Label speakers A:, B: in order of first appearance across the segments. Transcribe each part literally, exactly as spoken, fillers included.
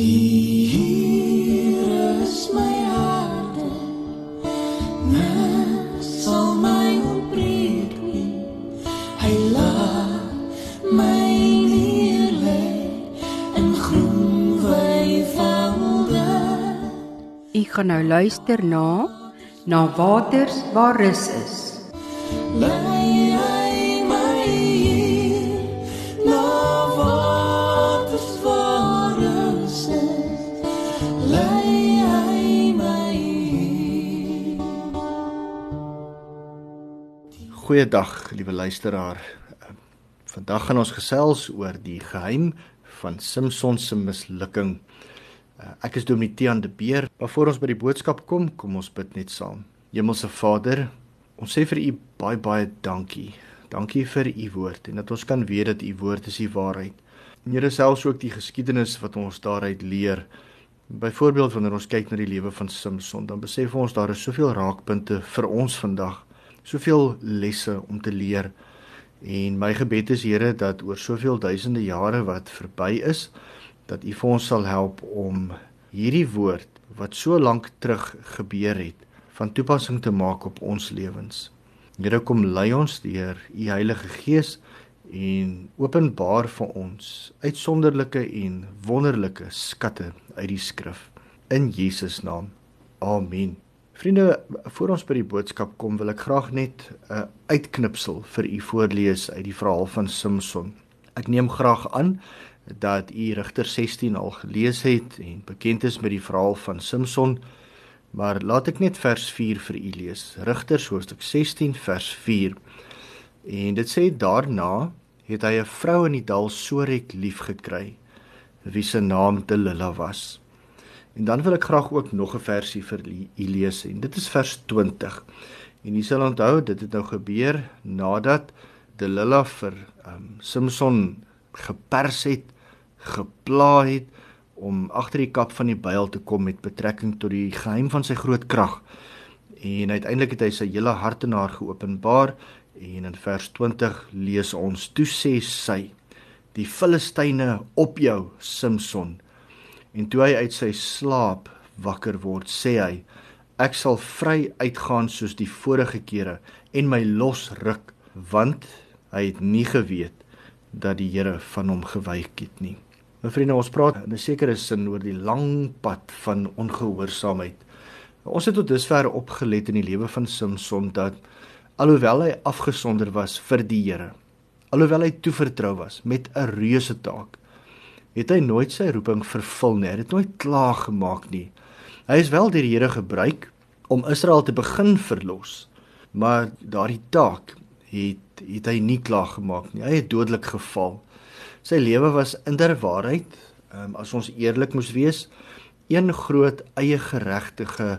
A: Die Here is my harde, niks sal my ontbreek nie. Hy laat my neerlê in groen weivelde.
B: U gaan nou luister na Na waters waar rus is.
A: Lei hy my hier, na waters waar rus is. Lei hy my hier.
C: Goeiedag, liewe luisteraar. Vandag gaan ons gesels oor die geheim van Simson se mislukking. Ek is Dominee Tiaan de Beer, maar voor ons by die boodskap kom, kom ons bid net saam. Hemelse Vader, ons sê vir U baie baie dankie. Dankie vir U woord, en dat ons kan weet dat U woord is die waarheid. En Here, selfs ook die geskiedenis wat ons daaruit leer. Byvoorbeeld wanneer ons kyk na die lewe van Simson, dan besef ons daar is soveel raakpunte vir ons vandag, soveel lesse om te leer. En my gebed is, Here, dat oor soveel duisende jare wat verby is, dat U vir ons sal help om hierdie woord, wat so lank terug gebeur het, van toepassing te maak op ons lewens. Here, kom lei ons deur U Heilige Gees en openbaar vir ons uitsonderlike en wonderlike skatte uit die skrif. In Jesus naam. Amen. Vriende, voor ons by die boodskap kom, wil ek graag net 'n uitknipsel vir U voorlees uit die verhaal van Simson. Ek neem graag aan dat u Rigter sestien al gelees het en bekend is met die verhaal van Simson, maar laat ek net vers vier vir u lees. Rigters hoofstuk sestien vers vier. En dit sê, daarna het hy 'n vrou in die dal Sorek lief gekry, wie se naam Delila was. En dan wil ek graag ook nog 'n versie vir u lees, en dit is vers twintig. En u sal onthou, dit het nou gebeur nadat Delila vir um, Simson gepers het, gepla het, om agter die kap van die byl te kom met betrekking tot die geheim van sy groot krag. En uiteindelik het hy sy hele hart aan haar geopenbaar, en in vers twintig lees ons, toe sê sy, die Filistyne op jou, Simson. En toe hy uit sy slaap wakker word, sê hy, ek sal vry uitgaan soos die vorige kere, en my losruk, want hy het nie geweet dat die Here van hom gewyk het nie. My vriende, ons praat in 'n sekere sin oor die lang pad van ongehoorsaamheid. Ons het tot dusver opgelet in die lewe van Simson dat, alhoewel hy afgesonder was vir die Here, alhoewel hy toevertrou was met 'n reuse taak, het hy nooit sy roeping vervul nie, hy het nooit klaar gemaak nie. Hy is wel deur die Here gebruik om Israel te begin verlos, maar daardie taak het het hy nie klaar gemaak nie. Hy het dodelik geval. Sy lewe was inderwaarheid, um, as ons eerlik moes wees, een groot eie geregtige,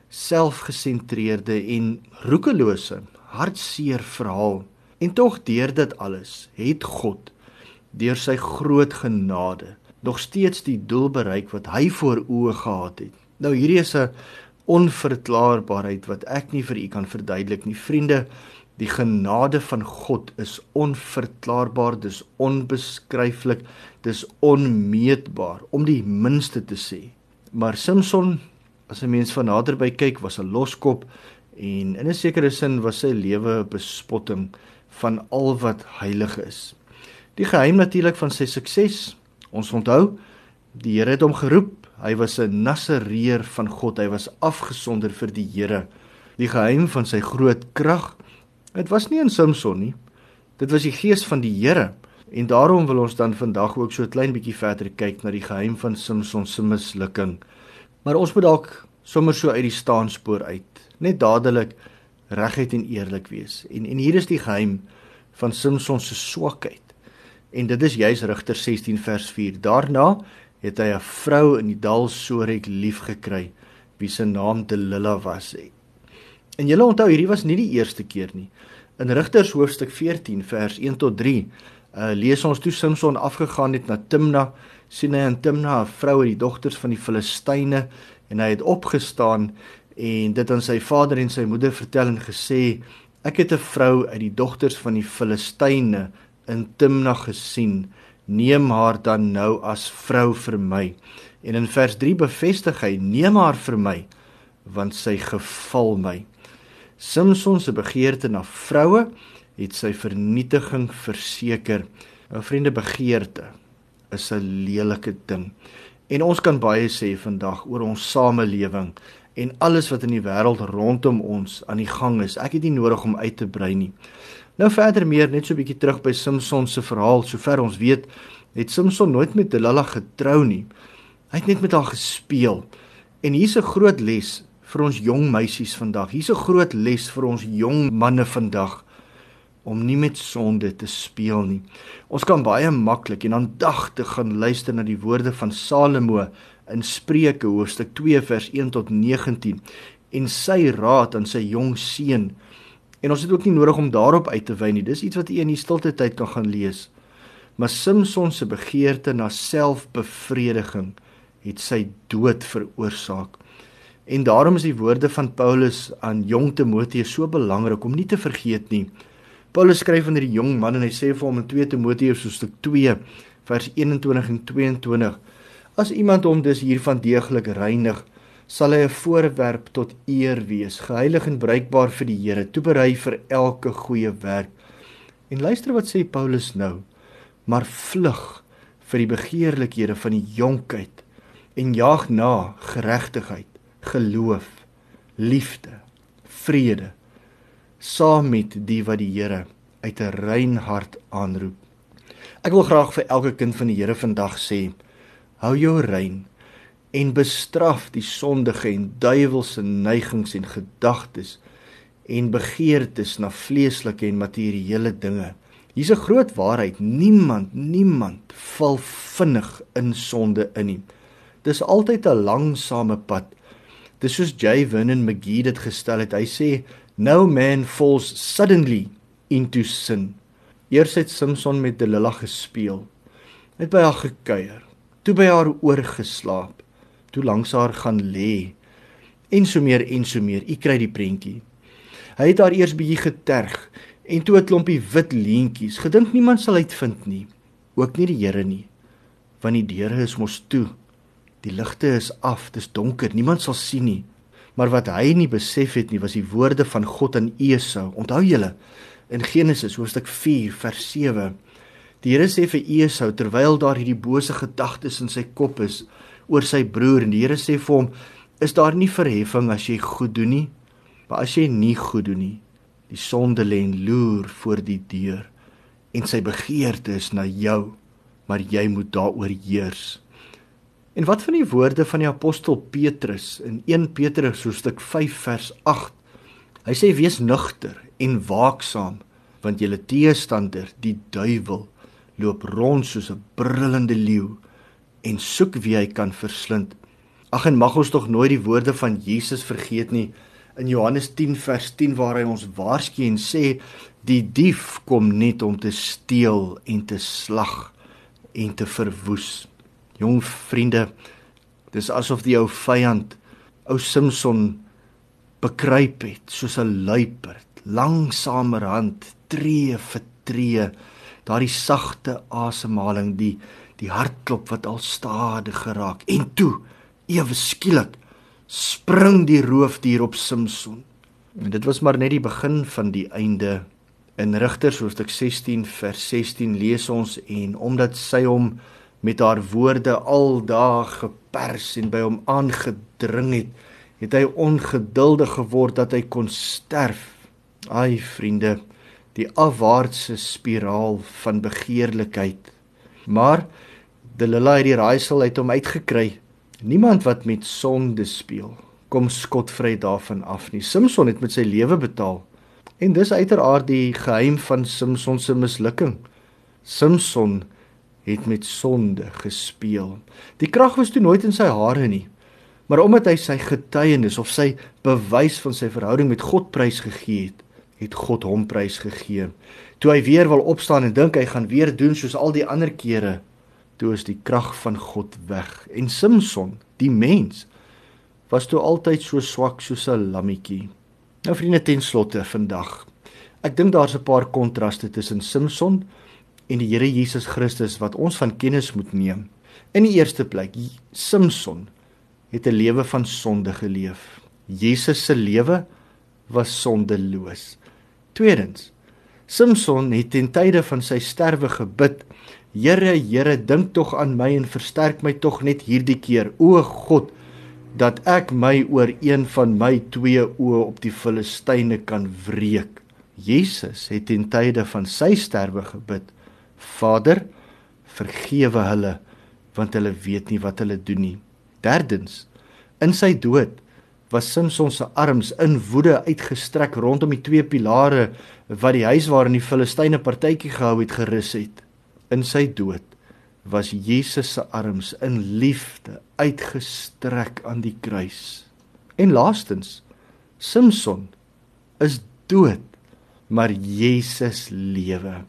C: selfgesentreerde en roekelose, hartseer verhaal. En tog deur dit alles het God, deur sy groot genade, nog steeds die doel bereik wat hy voor oë gehad het. Nou hierdie is 'n onverklaarbaarheid wat ek nie vir u kan verduidelik nie. Vriende, die genade van God is onverklaarbaar, dis onbeskryflik, dis onmeetbaar, om die minste te sê. Maar Simson, as 'n mens van naderby kyk, was 'n loskop, en in 'n sekere sin was sy lewe 'n bespotting van al wat heilig is. Die geheim natuurlik van sy sukses, ons onthou, die Here het hom geroep, hy was 'n Nasareer van God, hy was afgesonder vir die Here. Die geheim van sy groot krag, dit was nie in Simson nie, dit was die gees van die Here, en daarom wil ons dan vandag ook so 'n klein bietjie verder kyk na die geheim van Simson se mislukking. Maar ons moet dalk sommer so uit die staanspoor uit, net dadelik reguit en eerlik wees. En, en hier is die geheim van Simson se swakheid, en dit is juis Rigters sestien vers vier. Daarna het hy 'n vrou in die dal Sorek lief gekry, wie se naam Delila was. En julle onthou, hierdie was nie die eerste keer nie. In Rigters hoofstuk veertien vers een tot drie, uh, lees ons toe Simson afgegaan het na Timna, sien hy in Timna 'n vrou uit die dogters van die Filistyne, en hy het opgestaan en dit aan sy vader en sy moeder vertel en gesê, ek het 'n vrou uit die dogters van die Filistyne in Timna gesien, neem haar dan nou as vrou vir my. En in vers drie bevestig hy: neem haar vir my, want sy geval my. Simson se begeerte na vroue het sy vernietiging verseker. Nou vriende, begeerte is 'n lelike ding. En ons kan baie sê vandag oor ons samelewing en alles wat in die wêreld rondom ons aan die gang is. Ek het nie nodig om uit te brei nie. Nou verder meer, net so 'n bietjie terug by Simson se verhaal. Sover ons weet, het Simson nooit met Delila getrou nie. Hy het net met haar gespeel. En hier's 'n groot les vir ons jong meisies vandag. Hier's 'n groot les vir ons jong manne vandag, om nie met sonde te speel nie. Ons kan baie maklik en aandagtig gaan luister na die woorde van Salomo in Spreuke hoofstuk twee vers een tot negentien en sy raad aan sy jong seun. En ons het ook nie nodig om daarop uit te wy nie. Dis iets wat jy in die stilte tyd kan gaan lees. Maar Simson se begeerte na selfbevrediging het sy dood veroorsaak. En daarom is die woorde van Paulus aan jong Timoteus so belangrik om nie te vergeet nie. Paulus skryf aan hierdie jong man en hy sê vir hom in twee Timoteus hoofstuk twee vers eenentwintig en tweeëntwintig: as iemand hom dus hiervan deeglik reinig, sal hy 'n voorwerp tot eer wees, geheilig en bruikbaar vir die Here, toeberei vir elke goeie werk. En luister wat sê Paulus nou: maar vlug vir die begeerlikhede van die jonkheid en jaag na geregtigheid, geloof, liefde, vrede, saam met die wat die Here uit 'n rein hart aanroep. Ek wil graag vir elke kind van die Here vandag sê: hou jou rein en bestraf die sondige en duiwelse neigings en gedagtes en begeertes na vleeslike en materiële dinge. Hier's 'n groot waarheid: niemand, niemand val vinnig in sonde in nie. Dis altyd 'n langsame pad. Dis soos J. Vernon McGee dit gestel het. Hy sê: no man falls suddenly into sin. Eers het Simson met Delila gespeel, het by haar gekuier, toe by haar oorgeslaap, toe langs haar gaan lê, en so meer en so meer. U kry die prentjie. Hy het haar eers bietjie geterg, en toe 'n klompie wit leentjies, gedink niemand sal uitvind nie, ook nie die Here nie, want die deure is mos toe, die ligte is af, dis donker, niemand sal sien nie. Maar wat hy nie besef het nie, was die woorde van God aan Esau. Onthou julle, in Genesis hoofstuk vier vers sewe, die Here sê vir Esau, terwyl daar hierdie bose gedagtes in sy kop is, oor sy broer, en die Here sê vir hom, is daar nie verheffing as jy goed doen nie, maar as jy nie goed doen nie, die sonde lê en loer voor die deur, en sy begeerte is na jou, maar jy moet daaroor heers. En wat van die woorde van die apostel Petrus in een Petrus hoofstuk vyf vers agt? Hy sê: wees nugter en waaksaam, want julle teestander, die duiwel, loop rond soos 'n brullende leeu en soek wie hy kan verslind. Ag, en mag ons tog nooit die woorde van Jesus vergeet nie, in Johannes tien vers tien, waar hy ons waarsku en sê: die dief kom net om te steel en te slag en te verwoes. Jong vriende, dis asof die ou vyand, ou Simson, bekruip het, soos 'n luiperd, langsamerhand, tree vir tree, daardie sagte asemhaling, die, die hartklop wat al stadig geraak, en toe, ewe skielik, spring die roofdier op Simson. En dit was maar net die begin van die einde. In Rigters hoofstuk sestien vers sestien lees ons: en omdat sy hom met haar woorde aldaag gepers en by hom aangedring het, het hy ongeduldig geword dat hy kon sterf. Ai vriende, die afwaartse spiraal van begeerlikheid. Maar Delila het die raaisel uit hom uitgekry. Niemand wat met sonde speel, kom skotvry daarvan af nie. Simson het met sy lewe betaal. En dis uiteraard die geheim van Simson se mislukking. Simson het met sonde gespeel. Die krag was toe nooit in sy hare nie, maar omdat hy sy getuienis of sy bewys van sy verhouding met God prys gegee het, het God hom prys gegee. Toe hy weer wil opstaan en dink hy gaan weer doen soos al die ander kere, toe is die krag van God weg. En Simson, die mens, was toe altyd so swak soos 'n lammetjie. Nou vriende, ten slotte vandag, ek dink daar's 'n paar kontraste tussen Simson en die Here Jesus Christus wat ons van kennis moet neem. In die eerste plek, Simson het 'n lewe van sonde geleef. Jesus se lewe was sondeloos. Tweedens, Simson het ten tye van sy sterwe gebid, Here, Here, dink tog aan my en versterk my tog net hierdie keer, o God, dat ek my oor een van my twee oë op die Filistyne kan wreek. Jesus het ten tye van sy sterwe gebid, Vader, vergewe hulle, want hulle weet nie wat hulle doen nie. Derdens, in sy dood was Simson se arms in woede uitgestrek rondom die twee pilare wat die huis waarin die Filistyne partytjie gehou het gerus het. In sy dood was Jesus se arms in liefde uitgestrek aan die kruis. En laastens, Simson is dood, maar Jesus lewe.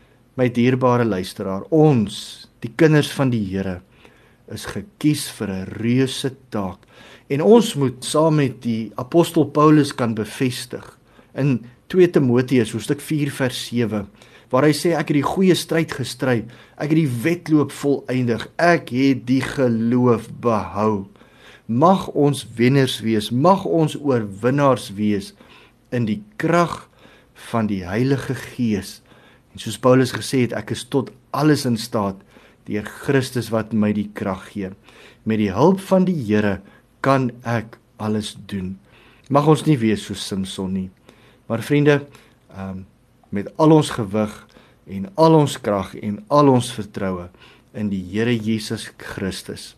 C: My dierbare luisteraar, ons, die kinders van die Here, is gekies vir 'n reuse taak. En ons moet saam met die apostel Paulus kan bevestig in twee Timoteus hoofstuk vier vers sewe, waar hy sê, ek het die goeie stryd gestry, ek het die wedloop volëindig, ek het die geloof behou. Mag ons wenners wees, mag ons oorwinnaars wees in die krag van die Heilige Gees. En soos Paulus gesê het, ek is tot alles in staat deur Christus wat my die krag gee. Met die hulp van die Here kan ek alles doen. Mag ons nie wees soos Simson nie. Maar vriende, um, met al ons gewig en al ons krag en al ons vertroue in die Here Jesus Christus.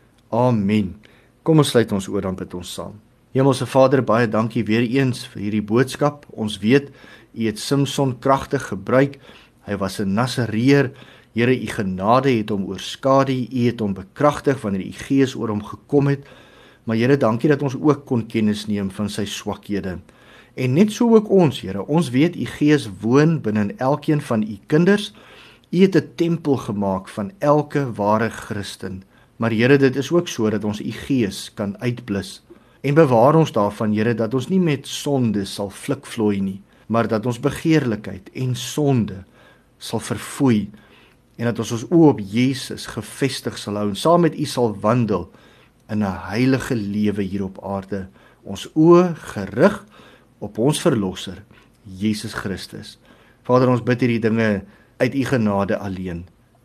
C: Amen. Kom ons sluit ons oor, dan bid ons saam. Hemelse Vader, baie dankie weer eens vir hierdie boodskap. Ons weet, U het Simson kragtig gebruik. Hy was 'n Nasareër. Here, U genade het hom oorskadu, U het hom bekragtig wanneer U Gees oor hom gekom het. Maar Here, dankie dat ons ook kon kennis neem van sy swakhede. En net so ook ons, Here, ons weet U Gees woon binne in elkeen van U kinders. U het 'n tempel gemaak van elke ware Christen. Maar Here, dit is ook so dat ons U Gees kan uitblus. En bewaar ons daarvan, Here, dat ons nie met sonde sal flikvloei nie, maar dat ons begeerlikheid en sonde sal verfoei, en dat ons ons oë op Jesus gefestig sal hou, en saam met U sal wandel in 'n heilige lewe hier op aarde, ons oë gerig op ons Verlosser, Jesus Christus. Vader, ons bid hierdie dinge uit U genade alleen.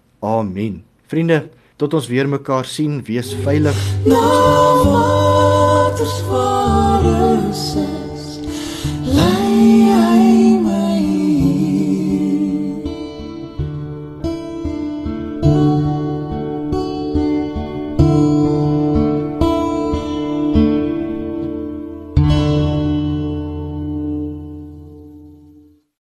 C: Amen. Vriende, tot ons weer mekaar sien, wees veilig.
A: Na waters waar is, lei hy